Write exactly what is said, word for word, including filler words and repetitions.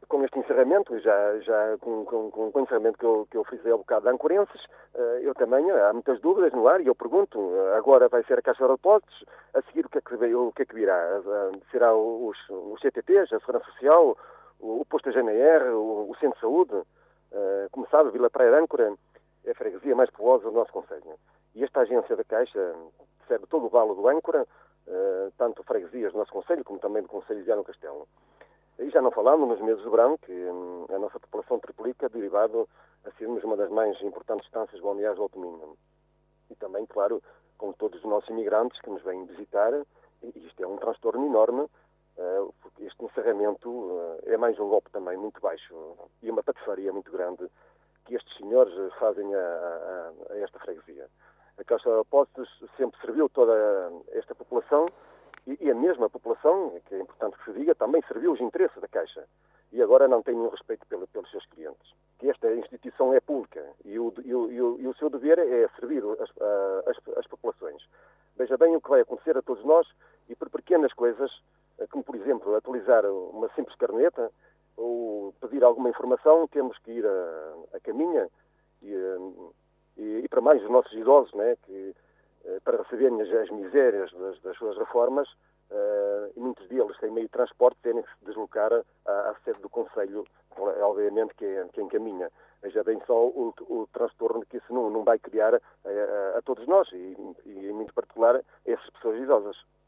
com este encerramento, já, já com, com, com o encerramento que eu, que eu frisei ao bocado de Ancorenses, eu também, há muitas dúvidas no ar e eu pergunto, agora vai ser a Caixa de Depósitos, a seguir o que é que, veio, o que, é que virá? Será os, os C T Ts, a Segurança Social, o, o posto da G N R, o, o Centro de Saúde? Como sabe, Vila Praia de Âncora é a freguesia mais populosa do nosso concelho. E esta agência da Caixa serve todo o vale do Âncora, tanto freguesias do nosso concelho como também do concelho de Viana do Castelo. E já não falando nos meses de verão, que hum, a nossa população triplica, derivado a sermos uma das mais importantes estâncias balneares do Alto Minho. E também, claro, com todos os nossos imigrantes que nos vêm visitar, e isto é um transtorno enorme, uh, porque este encerramento uh, é mais um golpe também muito baixo e uma patifaria muito grande que estes senhores fazem a, a, a esta freguesia. A Caixa de Depósitos sempre serviu toda esta população, e a mesma população, que é importante que se diga, também serviu os interesses da Caixa. E agora não tem nenhum respeito pelo, pelos seus clientes. Que esta instituição é pública e o, e o, e o, e o seu dever é servir as, as, as populações. Veja bem o que vai acontecer a todos nós e por pequenas coisas, como por exemplo atualizar uma simples carneta ou pedir alguma informação, temos que ir a, a caminha e, e, e para mais os nossos idosos, né, que para receberem as, as misérias das, das suas reformas, uh, e muitos deles têm meio de transporte, terem que se deslocar à, à sede do Conselho, obviamente que é, que encaminha. Veja bem só o, o transtorno que isso não, não vai criar a, a, a todos nós, e, e em muito particular a essas pessoas idosas.